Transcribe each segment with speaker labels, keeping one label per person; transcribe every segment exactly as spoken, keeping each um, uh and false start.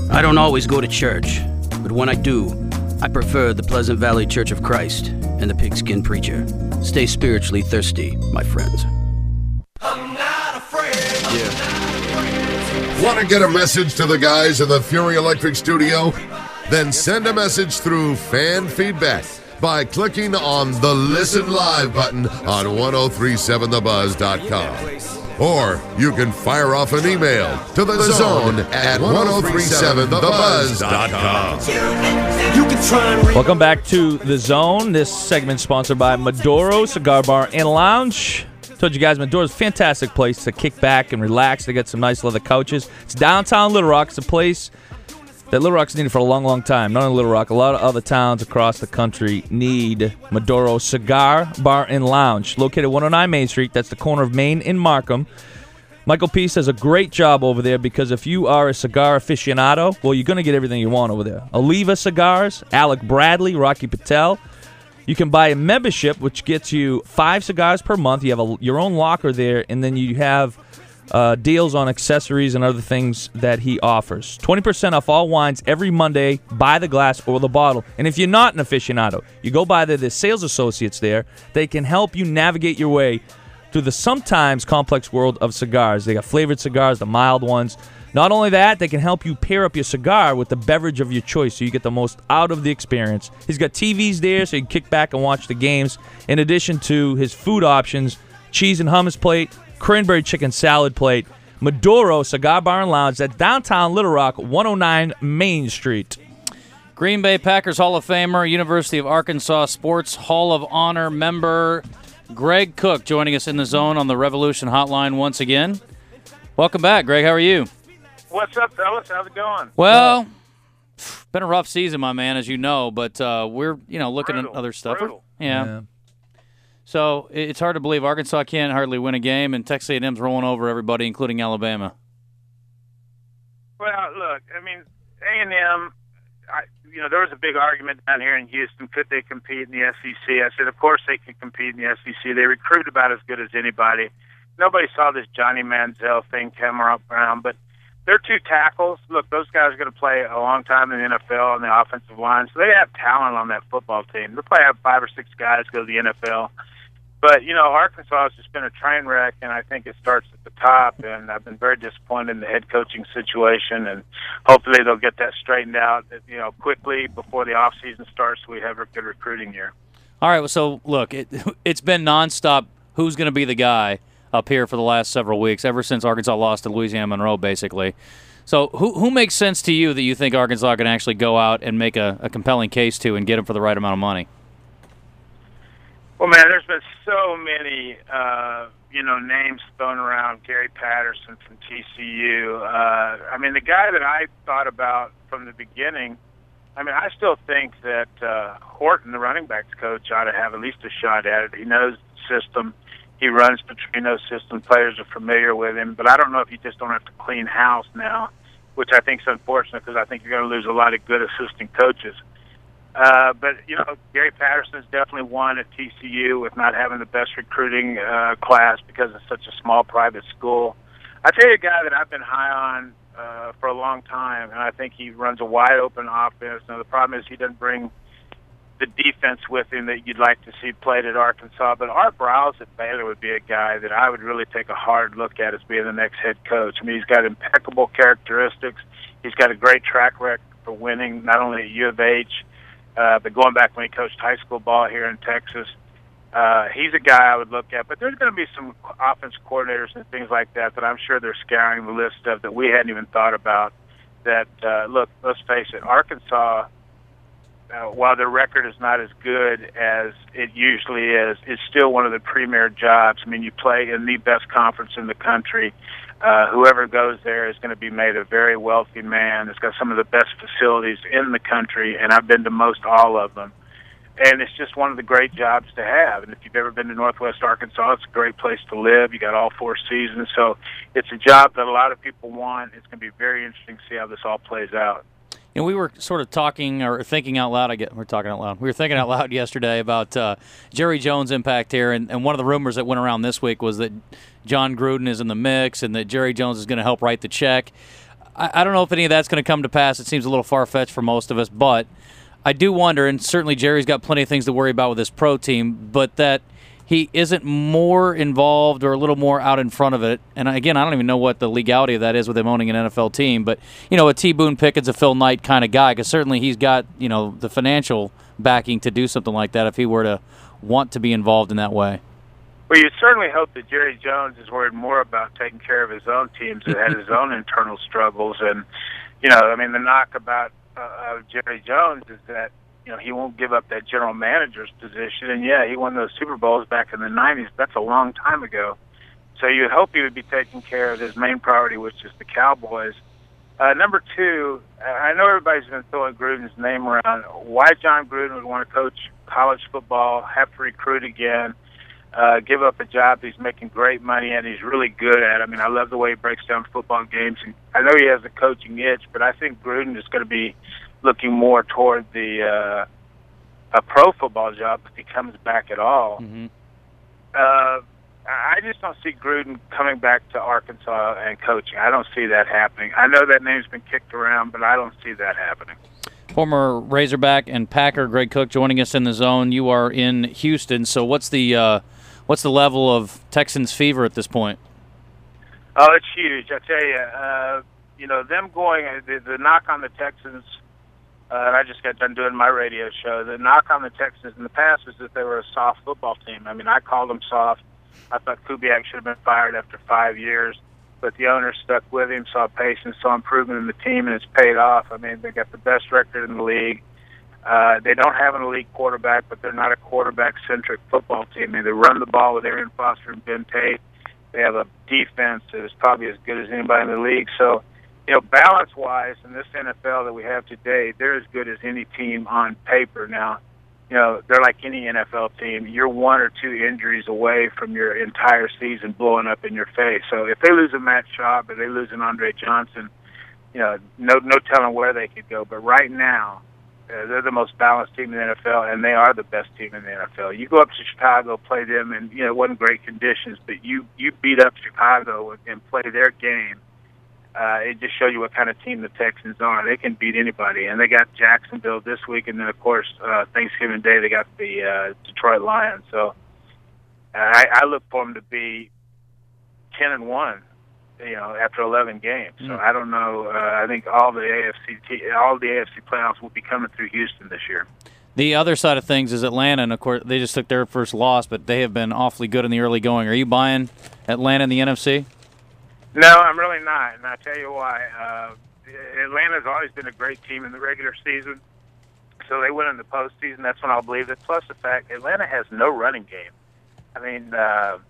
Speaker 1: I don't always go to church, but when I do, I prefer the Pleasant Valley Church of Christ and the Pigskin Preacher. Stay spiritually thirsty, my friends.
Speaker 2: I'm not afraid.
Speaker 3: Yeah. Want to get a message to the guys in the Fury Electric studio? Then send a message through fan feedback by clicking on the Listen Live button on ten thirty-seven the buzz dot com. Or you can fire off an email to the zone at ten thirty-seven the buzz dot com.
Speaker 4: Welcome back to The Zone. This segment sponsored by Maduro Cigar Bar and Lounge. Told you guys, Maduro's a fantastic place to kick back and relax. They got some nice leather couches. It's downtown Little Rock. It's a place that Little Rock's needed for a long, long time. Not only Little Rock, a lot of other towns across the country need Maduro Cigar Bar and Lounge. Located at one oh nine Main Street. That's the corner of Main and Markham. Michael Peace does a great job over there because if you are a cigar aficionado, well, you're going to get everything you want over there. Oliva Cigars, Alec Bradley, Rocky Patel. You can buy a membership, which gets you five cigars per month. You have a, your own locker there, and then you have uh, deals on accessories and other things that he offers. twenty percent off all wines every Monday. Buy the glass or the bottle. And if you're not an aficionado, you go by there. There's sales associates there. They can help you navigate your way through the sometimes complex world of cigars. They got flavored cigars, the mild ones. Not only that, they can help you pair up your cigar with the beverage of your choice so you get the most out of the experience. He's got T Vs there so you can kick back and watch the games, in addition to his food options, cheese and hummus plate, cranberry chicken salad plate. Maduro Cigar Bar and Lounge at downtown Little Rock, one oh nine Main Street.
Speaker 5: Green Bay Packers Hall of Famer, University of Arkansas Sports Hall of Honor member Greg Cook joining us in the zone on the Revolution Hotline once again. Welcome back, Greg. How are you?
Speaker 6: What's up, fellas? How's it going?
Speaker 5: Well, been a rough season, my man, as you know, but uh, we're you know looking
Speaker 6: Brutal.
Speaker 5: at other stuff.
Speaker 6: Brutal.
Speaker 5: Yeah.
Speaker 4: Yeah.
Speaker 5: So it's hard to believe Arkansas can't hardly win a game, and Texas A and M's rolling over everybody, including Alabama.
Speaker 6: Well, look, I mean, A and M, I, you know, there was a big argument down here in Houston. Could they compete in the S E C? I said, of course they can compete in the S E C. They recruit about as good as anybody. Nobody saw this Johnny Manziel thing come around, but they're two tackles. Look, those guys are going to play a long time in the N F L on the offensive line, so they have talent on that football team. They'll probably have five or six guys go to the N F L. But, you know, Arkansas has just been a train wreck, and I think it starts at the top, and I've been very disappointed in the head coaching situation, and hopefully they'll get that straightened out, you know, quickly before the offseason starts so we have a good recruiting year.
Speaker 5: All right, well, so, look, it, it's been nonstop who's going to be the guy up here for the last several weeks, ever since Arkansas lost to Louisiana Monroe, basically. So who who makes sense to you that you think Arkansas can actually go out and make a, a compelling case to and get them for the right amount of money?
Speaker 6: Well, man, there's been so many, uh, you know, names thrown around. Gary Patterson from T C U. Uh, I mean, the guy that I thought about from the beginning, I mean, I still think that uh, Horton, the running backs coach, ought to have at least a shot at it. He knows the system. He runs Petrino's system. Players are familiar with him. But I don't know if you just don't have to clean house now, which I think is unfortunate because I think you're going to lose a lot of good assistant coaches. Uh, but, you know, Gary Patterson's definitely won at T C U with not having the best recruiting uh, class because it's such a small private school. I tell you a guy that I've been high on uh, for a long time, and I think he runs a wide-open offense. Now, the problem is he doesn't bring the defense with him that you'd like to see played at Arkansas. But Art Browse at Baylor would be a guy that I would really take a hard look at as being the next head coach. I mean, he's got impeccable characteristics. He's got a great track record for winning, not only at U of H, Uh, but going back when he coached high school ball here in Texas, uh, he's a guy I would look at. But there's going to be some offense coordinators and things like that that I'm sure they're scouring the list of that we hadn't even thought about. That, uh, look, let's face it, Arkansas, uh, while their record is not as good as it usually is, it's still one of the premier jobs. I mean, you play in the best conference in the country. Uh, whoever goes there is going to be made a very wealthy man. It's got some of the best facilities in the country, and I've been to most all of them. And it's just one of the great jobs to have. And if you've ever been to Northwest Arkansas, it's a great place to live. You got all four seasons. So it's a job that a lot of people want. It's going to be very interesting to see how this all plays out.
Speaker 5: And we were sort of talking or thinking out loud. I get we're talking out loud. We were thinking out loud yesterday about uh, Jerry Jones' impact here, and, and one of the rumors that went around this week was that John Gruden is in the mix and that Jerry Jones is going to help write the check. I, I don't know if any of that's going to come to pass. It seems a little far-fetched for most of us, but I do wonder, and certainly Jerry's got plenty of things to worry about with his pro team, but that he isn't more involved or a little more out in front of it. And again, I don't even know what the legality of that is with him owning an N F L team, but, you know, a T. Boone Pickens, a Phil Knight kind of guy, because certainly he's got, you know, the financial backing to do something like that if he were to want to be involved in that way.
Speaker 6: Well, you certainly hope that Jerry Jones is worried more about taking care of his own teams that had his own internal struggles. And, you know, I mean, the knock about uh, of Jerry Jones is that, you know, he won't give up that general manager's position. And, yeah, he won those Super Bowls back in the nineties. That's a long time ago. So you'd hope he would be taking care of his main priority, which is the Cowboys. Uh, number two, I know everybody's been throwing Gruden's name around. Why John Gruden would want to coach college football, have to recruit again, uh, give up a job he's making great money at, he's really good at. I mean, I love the way he breaks down football games. And I know he has a coaching itch, but I think Gruden is going to be looking more toward the uh, a pro football job if he comes back at all.
Speaker 5: Mm-hmm.
Speaker 6: Uh, I just don't see Gruden coming back to Arkansas and coaching. I don't see that happening. I know that name's been kicked around, but I don't see that happening.
Speaker 5: Former Razorback and Packer Greg Cook joining us in the zone. You are in Houston, so what's the uh, what's the level of Texans fever at this point?
Speaker 6: Oh, it's huge. I tell you, uh, you know, them going the, the knock on the Texans. Uh, and I just got done doing my radio show. The knock on the Texans in the past was that they were a soft football team. I mean, I called them soft. I thought Kubiak should have been fired after five years, but the owner stuck with him, saw patience, saw improvement in the team, and it's paid off. I mean, they got the best record in the league. Uh, they don't have an elite quarterback, but they're not a quarterback-centric football team. I mean, they run the ball with Arian Foster and Ben Tate. They have a defense that is probably as good as anybody in the league. So, you know, balance-wise, in this N F L that we have today, they're as good as any team on paper. Now, you know, they're like any N F L team. You're one or two injuries away from your entire season blowing up in your face. So if they lose a Matt Schaub or they lose an Andre Johnson, you know, no no telling where they could go. But right now, uh, they're the most balanced team in the N F L, and they are the best team in the N F L. You go up to Chicago, play them, and, you know, it wasn't great conditions, but you, you beat up Chicago and, and play their game. Uh, it just shows you what kind of team the Texans are. They can beat anybody. And they got Jacksonville this week, and then, of course, uh, Thanksgiving Day they got the uh, Detroit Lions. So uh, I, I look for them to be ten and one, you know, after eleven games. So I don't know. Uh, I think all the A F C te- all the A F C playoffs will be coming through Houston this year.
Speaker 5: The other side of things is Atlanta, and of course they just took their first loss, but they have been awfully good in the early going. Are you buying Atlanta in the N F C?
Speaker 6: No, I'm really not, and I'll tell you why. Uh, Atlanta's always been a great team in the regular season, so they win in the postseason. That's when I'll believe it. Plus the fact Atlanta has no running game. I mean, uh,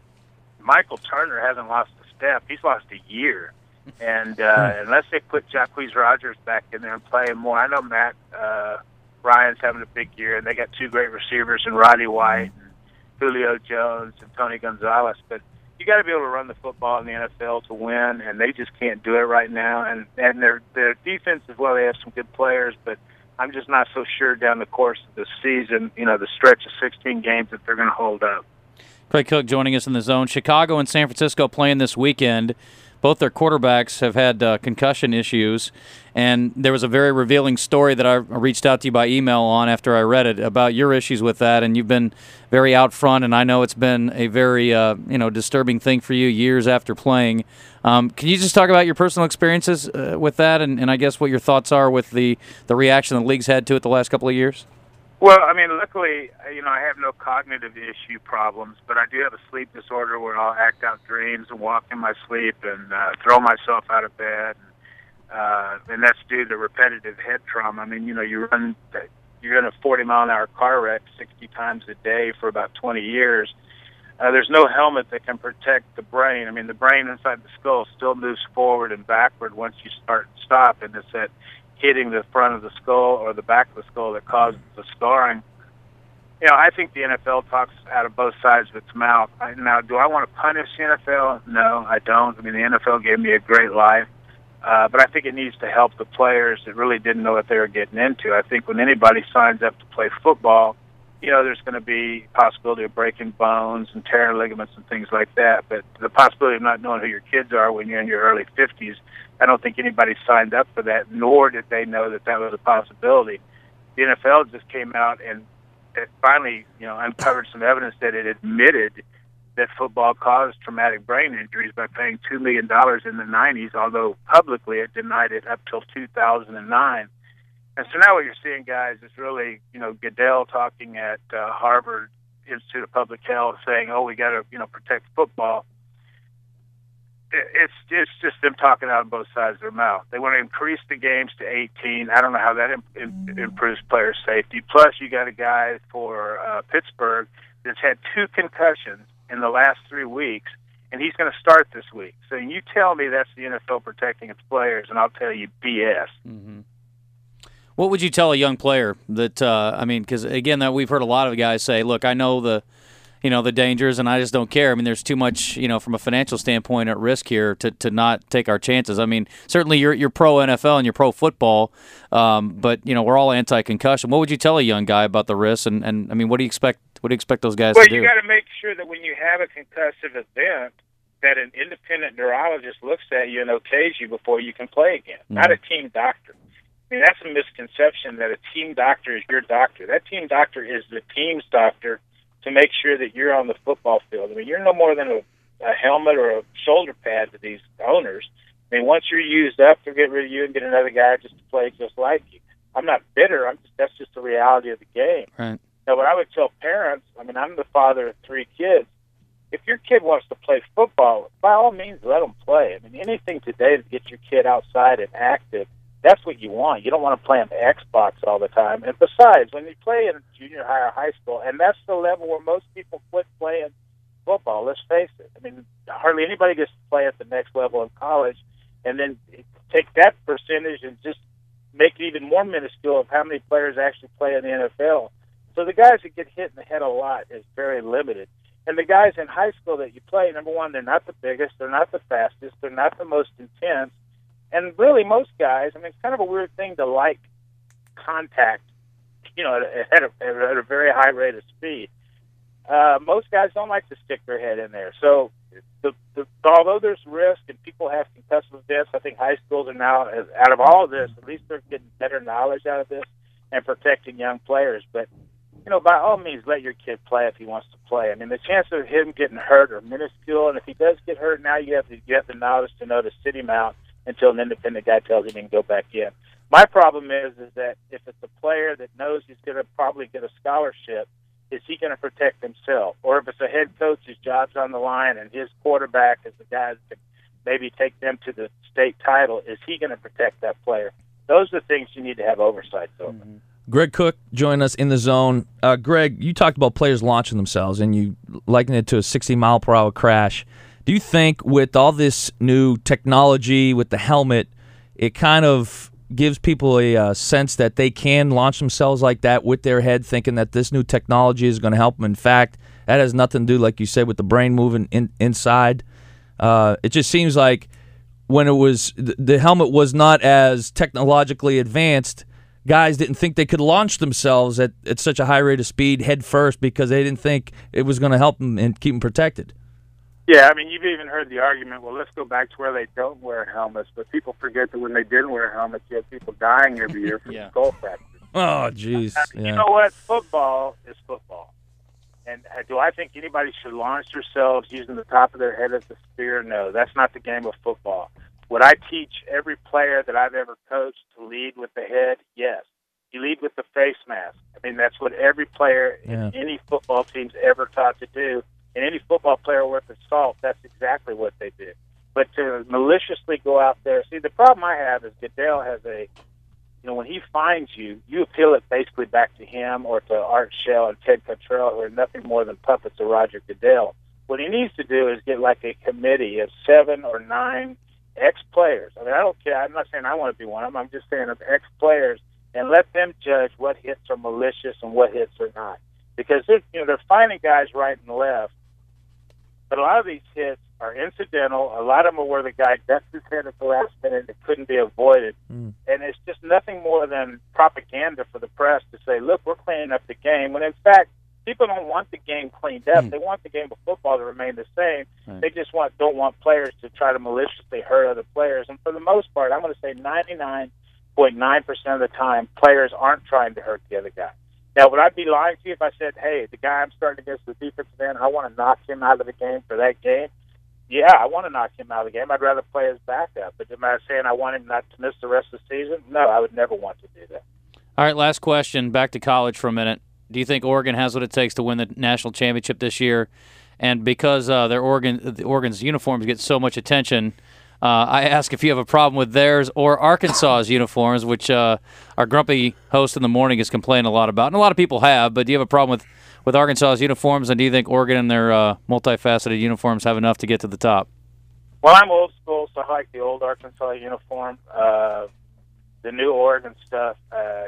Speaker 6: Michael Turner hasn't lost a step. He's lost a year. And uh, unless they put Jacquizz Rodgers back in there and play him more, I know Matt uh, Ryan's having a big year, and they got two great receivers in Roddy White and Julio Jones and Tony Gonzalez, but you got to be able to run the football in the N F L to win, and they just can't do it right now. And and their their defense as well, they have some good players, but I'm just not so sure down the course of the season, you know, the stretch of sixteen games that they're going to hold up.
Speaker 5: Craig Cook joining us in the zone. Chicago and San Francisco playing this weekend. Both their quarterbacks have had uh, concussion issues, and there was a very revealing story that I reached out to you by email on after I read it about your issues with that, and you've been very out front, and I know it's been a very uh, you know disturbing thing for you years after playing. Um, can you just talk about your personal experiences uh, with that, and, and I guess what your thoughts are with the, the reaction the league's had to it the last couple of years?
Speaker 6: Well, I mean, luckily, you know, I have no cognitive issue problems, but I do have a sleep disorder where I'll act out dreams and walk in my sleep and uh, throw myself out of bed, and, uh, and that's due to repetitive head trauma. I mean, you know, you run, you're in a forty mile an hour car wreck sixty times a day for about twenty years. Uh, there's no helmet that can protect the brain. I mean, the brain inside the skull still moves forward and backward once you start and stop, and it's that hitting the front of the skull or the back of the skull that causes the scarring. You know, I think the N F L talks out of both sides of its mouth. I, now, do I want to punish the N F L? No, I don't. I mean, the N F L gave me a great life, uh, but I think it needs to help the players that really didn't know what they were getting into. I think when anybody signs up to play football, you know, there's going to be possibility of breaking bones and tearing ligaments and things like that. But the possibility of not knowing who your kids are when you're in your early fifties, I don't think anybody signed up for that, nor did they know that that was a possibility. The N F L just came out and it finally, you know, uncovered some evidence that it admitted that football caused traumatic brain injuries by paying two million dollars in the nineties, although publicly it denied it up till two thousand nine. And so now what you're seeing, guys, is really, you know, Goodell talking at uh, Harvard Institute of Public Health saying, oh, we got to, you know, protect football. It's, it's just them talking out of both sides of their mouth. They want to increase the games to eighteen. I don't know how that im- improves player safety. Plus, you got a guy for uh, Pittsburgh that's had two concussions in the last three weeks, and he's going to start this week. So you tell me that's the N F L protecting its players, and I'll tell you B S.
Speaker 5: Mm-hmm. What would you tell a young player that, uh, I mean, because, again, that we've heard a lot of guys say, look, I know the, you know, the dangers, and I just don't care. I mean, there's too much, you know, from a financial standpoint at risk here to, to not take our chances. I mean, certainly you're you're pro N F L and you're pro football, um, but, you know, we're all anti-concussion. What would you tell a young guy about the risks? And, and I mean, what do you expect What do you expect those guys
Speaker 6: well,
Speaker 5: to do?
Speaker 6: Well, you got to make sure that when you have a concussive event, that an independent neurologist looks at you and okays you before you can play again, mm-hmm. not a team doctor. I mean, that's a misconception that a team doctor is your doctor. That team doctor is the team's doctor to make sure that you're on the football field. I mean, you're no more than a, a helmet or a shoulder pad to these owners. I mean, once you're used up, they'll get rid of you and get another guy just to play just like you. I'm not bitter. I'm just, that's just the reality of the game.
Speaker 5: Right.
Speaker 6: Now, what I would tell parents, I mean, I'm the father of three kids. If your kid wants to play football, by all means, let them play. I mean, anything today to get your kid outside and active, that's what you want. You don't want to play on the Xbox all the time. And besides, when you play in junior high or high school, and that's the level where most people quit playing football, let's face it. I mean, hardly anybody gets to play at the next level in college, and then take that percentage and just make it even more minuscule of how many players actually play in the N F L. So the guys that get hit in the head a lot is very limited. And the guys in high school that you play, number one, they're not the biggest, they're not the fastest, they're not the most intense. And really, most guys, I mean, it's kind of a weird thing to like contact, you know, at a, at a very high rate of speed. Uh, most guys don't like to stick their head in there. So the, the, although there's risk and people have concussive events, I think high schools are now, out of all of this, at least they're getting better knowledge out of this and protecting young players. But, you know, by all means, let your kid play if he wants to play. I mean, the chances of him getting hurt are minuscule, and if he does get hurt now, you have to you have the knowledge to know to sit him out until an independent guy tells him he can go back in. My problem is is that if it's a player that knows he's going to probably get a scholarship, is he going to protect himself? Or if it's a head coach, his job's on the line, and his quarterback is the guy that can maybe take them to the state title, is he going to protect that player? Those are the things you need to have oversight over. Mm-hmm.
Speaker 4: Greg Cook joined us in the zone. Uh, Greg, you talked about players launching themselves, and you likened it to a sixty mile per hour crash. Do you think with all this new technology, with the helmet, it kind of gives people a uh, sense that they can launch themselves like that with their head, thinking that this new technology is going to help them? In fact, that has nothing to do, like you said, with the brain moving in, inside. Uh, it just seems like when it was the helmet was not as technologically advanced, guys didn't think they could launch themselves at, at such a high rate of speed head first because they didn't think it was going to help them and keep them protected.
Speaker 6: Yeah, I mean, you've even heard the argument, well, let's go back to where they don't wear helmets, but people forget that when they didn't wear helmets, you had people dying every year from
Speaker 5: yeah.
Speaker 6: skull fractures.
Speaker 4: Oh, jeez.
Speaker 6: I mean,
Speaker 4: yeah.
Speaker 6: You know what? Football is football. And do I think anybody should launch themselves using the top of their head as a spear? No, that's not the game of football. Would I teach every player that I've ever coached to lead with the head? Yes. You lead with the face mask. I mean, that's what every player
Speaker 4: yeah.
Speaker 6: in any football team's ever taught to do. And any football player worth his salt, that's exactly what they do. But to maliciously go out there, see, the problem I have is Goodell has a, you know, when he finds you, you appeal it basically back to him or to Art Shell and Ted Cottrell, who are nothing more than puppets of Roger Goodell. What he needs to do is get like a committee of seven or nine ex-players. I mean, I don't care. I'm not saying I want to be one of them. I'm just saying of ex-players, and let them judge what hits are malicious and what hits are not. Because they're, you know, they're finding guys right and left. But a lot of these hits are incidental. A lot of them are where the guy ducks his head at the last minute and it couldn't be avoided. Mm. And it's just nothing more than propaganda for the press to say, look, we're cleaning up the game. When in fact, people don't want the game cleaned up.
Speaker 5: Mm.
Speaker 6: They want the game of football to remain the same.
Speaker 5: Right.
Speaker 6: They just want don't want players to try to maliciously hurt other players. And for the most part, I'm going to say ninety-nine point nine percent of the time, players aren't trying to hurt the other guy. Now, would I be lying to you if I said, hey, the guy I'm starting against the defensive end, I want to knock him out of the game for that game? Yeah, I want to knock him out of the game. I'd rather play his backup. But am I saying I want him not to miss the rest of the season? No, I would never want to do that.
Speaker 5: All right, last question. Back to college for a minute. Do you think Oregon has what it takes to win the national championship this year? And because uh, their Oregon, the Oregon's uniforms get so much attention, uh, I ask if you have a problem with theirs or Arkansas's uniforms, which uh, our grumpy host in the morning is complaining a lot about, and a lot of people have. But do you have a problem with, with Arkansas's uniforms, and do you think Oregon and their uh, multifaceted uniforms have enough to get to the top?
Speaker 6: Well, I'm old school, so I like the old Arkansas uniform. Uh, the new Oregon stuff, uh,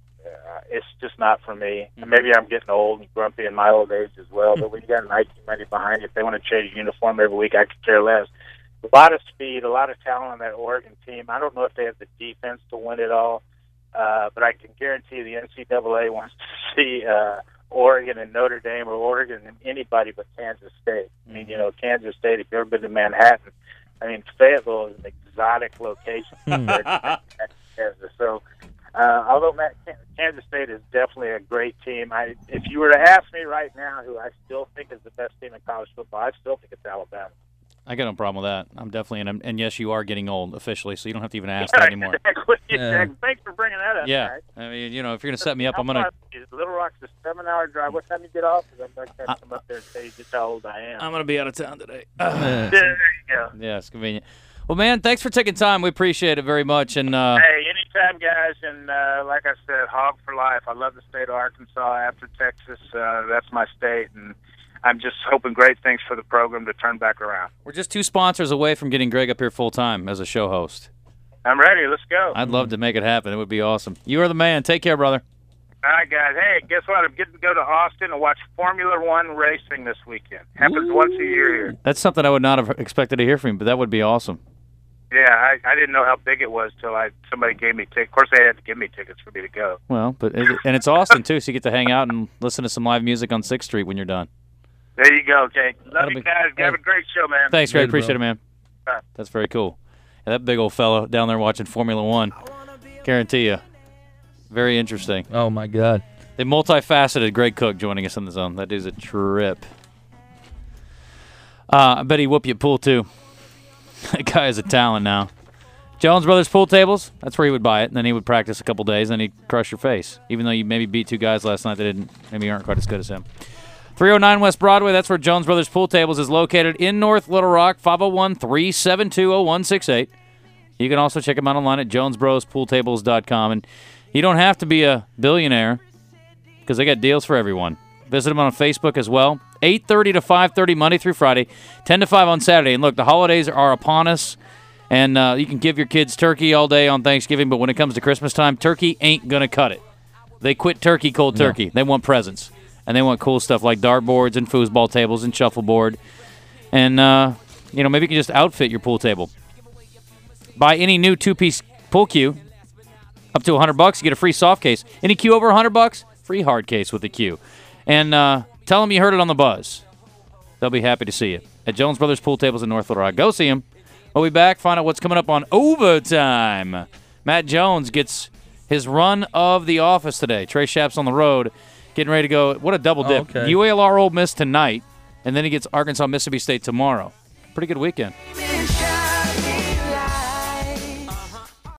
Speaker 6: uh, it's just not for me.
Speaker 5: Mm-hmm.
Speaker 6: Maybe I'm getting old and grumpy in my old age as well, but when you got Nike money behind you, if they want to change a uniform every week, I could care less. A lot of speed, a lot of talent on that Oregon team. I don't know if they have the defense to win it all, uh, but I can guarantee the N C double A wants to see uh, Oregon and Notre Dame or Oregon and anybody but Kansas State. I mean, you know, Kansas State, if you've ever been to Manhattan, I mean, Fayetteville is an exotic location compared to Kansas. So, uh, although Matt, Kansas State is definitely a great team, I, if you were to ask me right now who I still think is the best team in college football, I still think it's Alabama.
Speaker 5: I got no problem with that. I'm definitely in. And yes, you are getting old officially, so you don't have to even ask
Speaker 6: Yeah,
Speaker 5: that anymore.
Speaker 6: Exactly.
Speaker 4: Yeah.
Speaker 6: Thanks for bringing that up.
Speaker 5: Yeah,
Speaker 6: Right?
Speaker 5: I mean, you know, if you're gonna set me up, I'm
Speaker 6: How
Speaker 5: gonna.
Speaker 6: far is Little Rock's a seven-hour drive. What time you get off? Because I'm not going to come up there and tell you just how old I am.
Speaker 5: I'm gonna be out of town today.
Speaker 4: Yeah.
Speaker 6: There you go.
Speaker 5: Yeah, it's convenient. Well, man, thanks for taking time. We appreciate it very much. And uh,
Speaker 6: Hey, anytime, guys. And uh, like I said, hog for life. I love the state of Arkansas. After Texas, uh, that's my state. And I'm just hoping great things for the program to turn back around.
Speaker 5: we're just two sponsors away from getting Greg up here full time as a show host.
Speaker 6: I'm ready. Let's go.
Speaker 5: I'd love to make it happen. It would be awesome. You are the man. Take care, brother.
Speaker 6: All right, guys. Hey, guess what? I'm getting to go to Austin and watch Formula One racing this weekend. Happens once a year here.
Speaker 5: That's something I would not have expected to hear from you, but that would be awesome.
Speaker 6: Yeah, I, I didn't know how big it was till I somebody gave me tickets. Of course, they had to give me tickets for me to go.
Speaker 5: Well, but it, and it's Austin too, so you get to hang out and listen to some live music on sixth Street when you're done.
Speaker 6: There you go, Jake. Love
Speaker 5: That'll
Speaker 6: you
Speaker 5: be-
Speaker 6: guys. Have a great show, man.
Speaker 5: Thanks, Greg.
Speaker 4: Later,
Speaker 5: Appreciate
Speaker 4: bro.
Speaker 5: it, man.
Speaker 6: Bye.
Speaker 5: That's very cool. And that big old fellow down there watching Formula One, guarantee you, very interesting.
Speaker 4: Oh, my God.
Speaker 5: The multifaceted Greg Cook joining us in the zone. That is a trip. Uh, I bet he whoop you at pool, too. That guy is a talent now. Jones Brothers Pool Tables, that's where he would buy it, and then he would practice a couple days, and then he'd crush your face, even though you maybe beat two guys last night that didn't, maybe aren't quite as good as him. three oh nine West Broadway, that's where Jones Brothers Pool Tables is located in North Little Rock, five oh one, three seven two, oh one six eight. You can also check them out online at jones bros pool tables dot com. And you don't have to be a billionaire because they got deals for everyone. Visit them on Facebook as well. eight thirty to five thirty Monday through Friday, ten to five on Saturday. And look, the holidays are upon us, and uh, you can give your kids turkey all day on Thanksgiving, but when it comes to Christmas time, turkey ain't going to cut it. They quit turkey cold turkey. No. They want presents, and they want cool stuff like dartboards and foosball tables and shuffleboard. And, uh, you know, maybe you can just outfit your pool table. Buy any new two-piece pool cue, up to one hundred bucks, you get a free soft case. Any cue over one hundred bucks, free hard case with the cue. And uh, tell them you heard it on the buzz. They'll be happy to see you at Jones Brothers Pool Tables in North Little Rock. Go see them. We'll be back, find out what's coming up on Overtime. Matt Jones gets his run of the office today. Trey Schapp's on the road, getting ready to go. What a double dip.
Speaker 4: Oh, okay.
Speaker 5: U A L R Ole Miss tonight, and then he gets Arkansas Mississippi State tomorrow. Pretty good weekend.